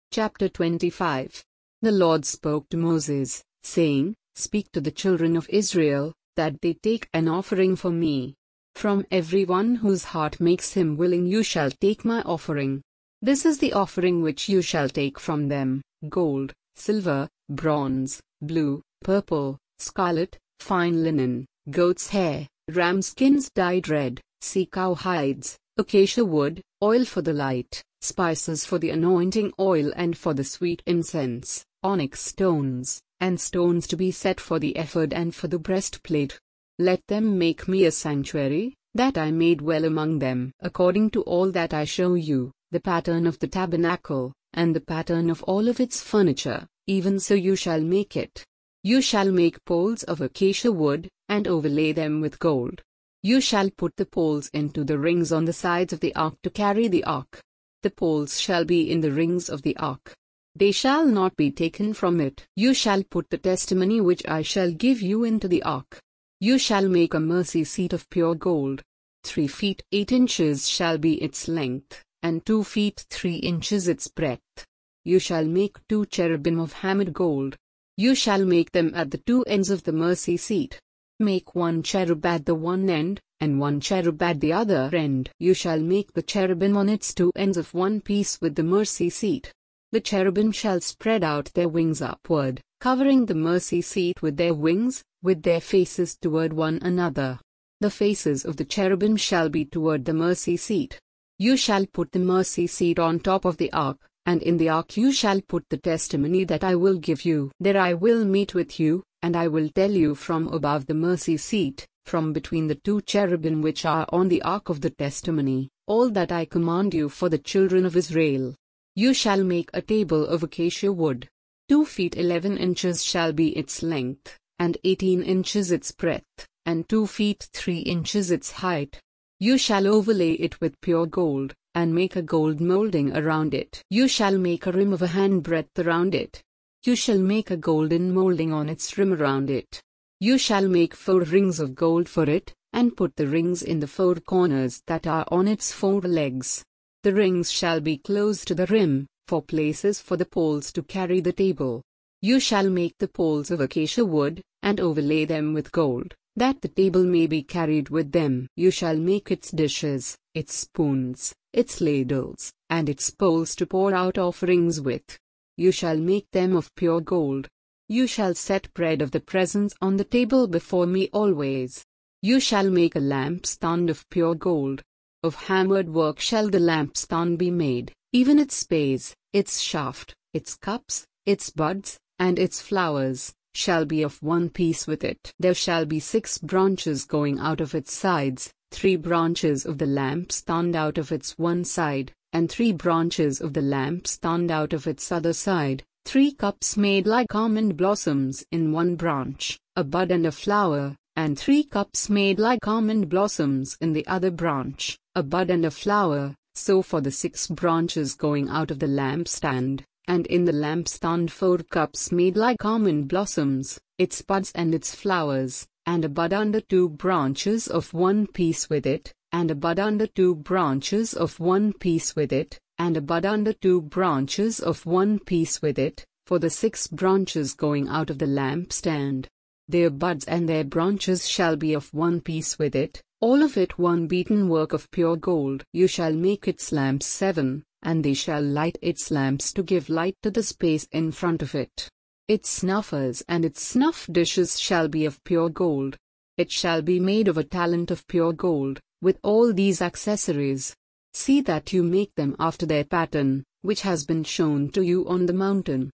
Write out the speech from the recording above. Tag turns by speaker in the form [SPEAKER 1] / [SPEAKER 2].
[SPEAKER 1] Chapter 25. The Lord spoke to Moses, saying, Speak to the children of Israel, that they take an offering for me. From everyone whose heart makes him willing you shall take my offering. This is the offering which you shall take from them: gold, silver, bronze, blue, purple, scarlet, fine linen, goat's hair, ram skins dyed red, sea-cow hides, acacia wood, oil for the light, spices for the anointing oil and for the sweet incense, onyx stones, and stones to be set for the ephod and for the breastplate. Let them make me a sanctuary, that I may dwell among them, according to all that I show you, the pattern of the tabernacle, and the pattern of all of its furniture, even so you shall make it. You shall make poles of acacia wood, and overlay them with gold. You shall put the poles into the rings on the sides of the ark to carry the ark. The poles shall be in the rings of the ark. They shall not be taken from it. You shall put the testimony which I shall give you into the ark. You shall make a mercy seat of pure gold. 3 feet 8 inches shall be its length, and 2 feet 3 inches its breadth. You shall make 2 cherubim of hammered gold. You shall make them at the 2 ends of the mercy seat. Make 1 cherub at the one end, and 1 cherub at the other end. You shall make the cherubim on its 2 ends of one piece with the mercy seat. The cherubim shall spread out their wings upward, covering the mercy seat with their wings, with their faces toward one another. The faces of the cherubim shall be toward the mercy seat. You shall put the mercy seat on top of the ark, and in the ark you shall put the testimony that I will give you. There I will meet with you, and I will tell you from above the mercy seat, from between the 2 cherubim which are on the ark of the testimony, all that I command you for the children of Israel. You shall make a table of acacia wood. 2 feet 11 inches shall be its length, and 18 inches its breadth, and 2 feet 3 inches its height. You shall overlay it with pure gold, and make a gold molding around it. You shall make a rim of a handbreadth around it. You shall make a golden molding on its rim around it. You shall make 4 rings of gold for it, and put the rings in the 4 corners that are on its 4 legs. The rings shall be close to the rim, for places for the poles to carry the table. You shall make the poles of acacia wood, and overlay them with gold, that the table may be carried with them. You shall make its dishes, its spoons, its ladles, and its bowls to pour out offerings with. You shall make them of pure gold. You shall set bread of the presence on the table before me always. You shall make a lampstand of pure gold. Of hammered work shall the lampstand be made, even its base, its shaft, its cups, its buds, and its flowers, shall be of one piece with it. There shall be 6 branches going out of its sides, 3 branches of the lampstand out of its one side, and 3 branches of the lampstand out of its other side, 3 cups made like almond blossoms in one branch, a bud and a flower, and 3 cups made like almond blossoms in the other branch, a bud and a flower, so for the 6 branches going out of the lampstand, and in the lampstand 4 cups made like almond blossoms, its buds and its flowers, and a bud under 2 branches of one piece with it, and a bud under 2 branches of one piece with it, and a bud under 2 branches of one piece with it, for the 6 branches going out of the lampstand. Their buds and their branches shall be of one piece with it, all of it one beaten work of pure gold. You shall make its lamps 7, and they shall light its lamps to give light to the space in front of it. Its snuffers and its snuff dishes shall be of pure gold. It shall be made of a talent of pure gold, with all these accessories. See that you make them after their pattern, which has been shown to you on the mountain.